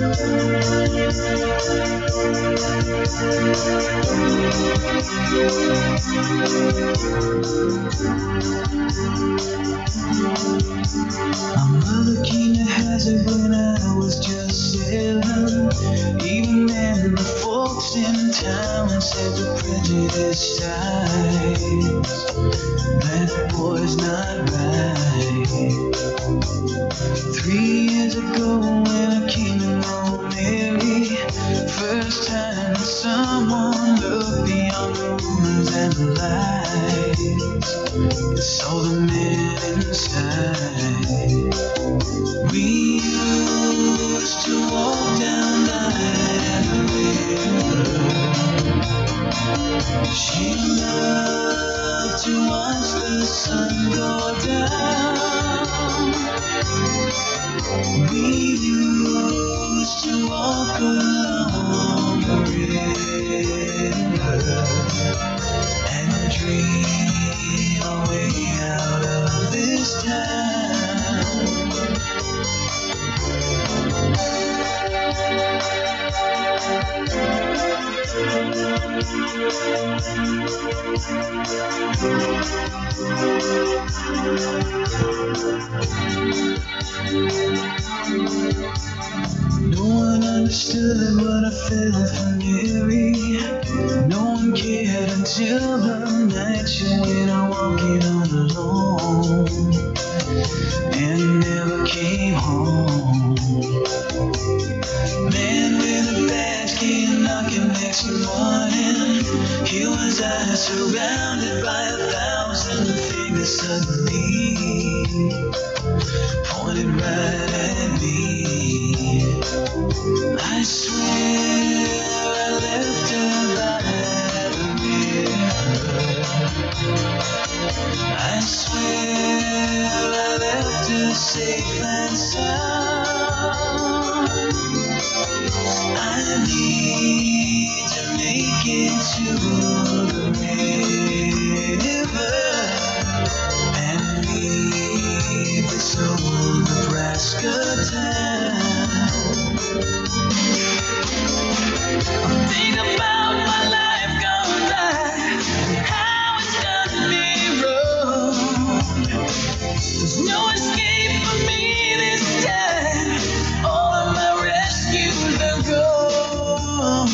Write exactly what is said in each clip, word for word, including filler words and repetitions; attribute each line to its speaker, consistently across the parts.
Speaker 1: My mother came to hazard when I was just seven. Even then, the folks in town said the prejudiced eyes, that boy's not right. Three years ago when I came to know Mary, first time that someone looked beyond the rumors and the lies, saw the man inside. We used to walk down by the river. She loved to watch the sun go down. We used to walk along the river and dream our way out of this town. No one understood what I felt for Mary. No one cared until the night she went out walking on alone and never came home. Man with a badge came knocking next morning. Here was I surrounded by a thousand fingers suddenly pointed right at me. I swear I left her by the river. I swear I left her safe and sound. I need to make it to the river and leave this old Nebraska town. Think about my life gone by, how it's done me wrong. There's no escape for me this time. All of my rescues are gone.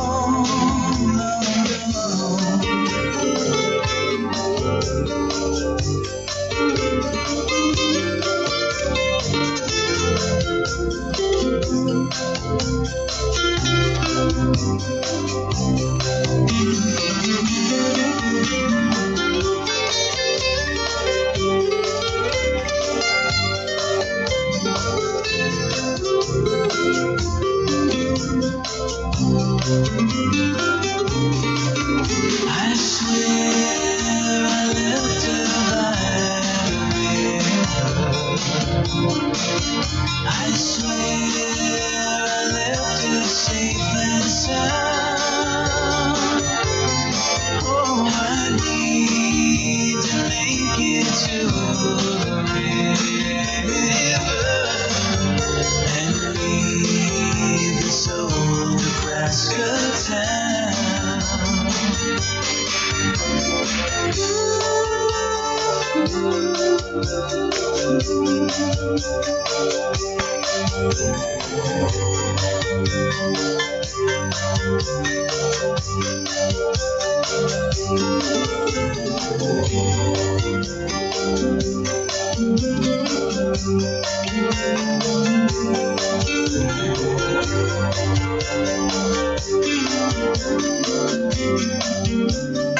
Speaker 1: I swear I left her by the river. I swear I left her safe and sound. Oh, I need to make it to the river and leave this old Nebraska town. Thank you.